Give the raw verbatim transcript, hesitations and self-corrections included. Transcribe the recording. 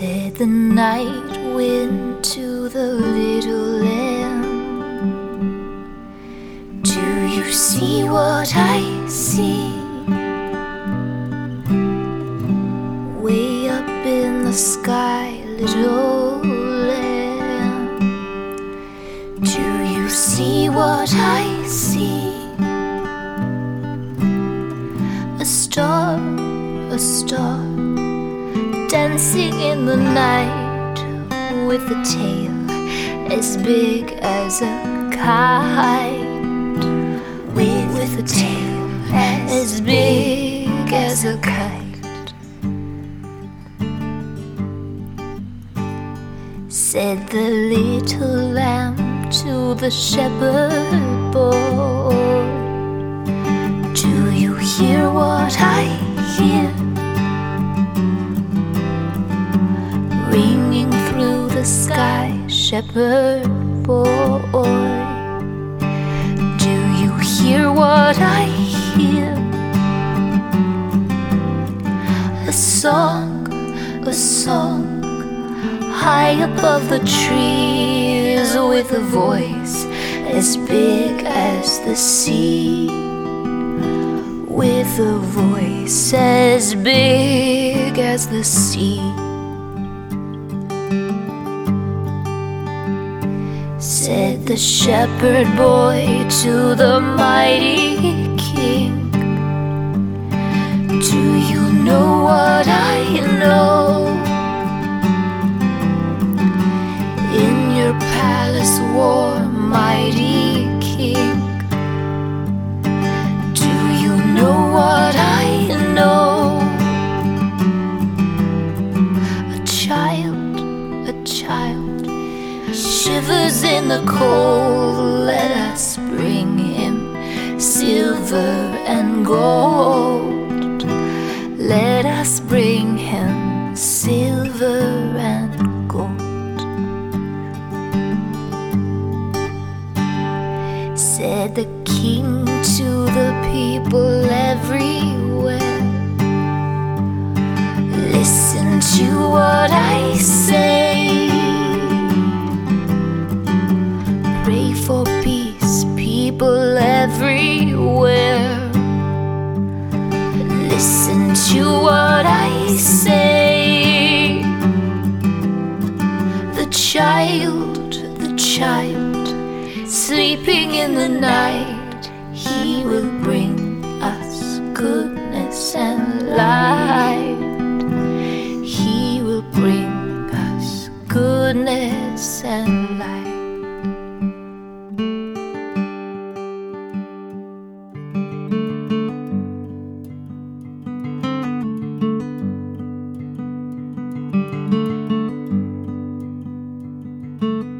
Said the night wind to the little lamb, do you see what I see? Way up in the sky, little lamb, do you see what I see? A star, a star, dancing in the night with a tail as big as a kite, with, with a tail as big as a kite. Said the little lamb to the shepherd boy, do you hear what I hear? Ringing through the sky, shepherd boy, do you hear what I hear? A song, a song, high above the trees, with a voice as big as the sea, with a voice as big as the sea. Said the shepherd boy to the mighty king, do you know what I know? In your palace war, mighty king, do you know what I know? A child, a child shivers in the cold, let us bring him silver and gold. Let us bring him silver and gold. Said the king to the people everywhere, listen to what I say. Pray for peace, people everywhere. Listen to what I say. The child, the child, sleeping in the night, he will bring us goodness and light. He will bring us goodness and light. Thank you.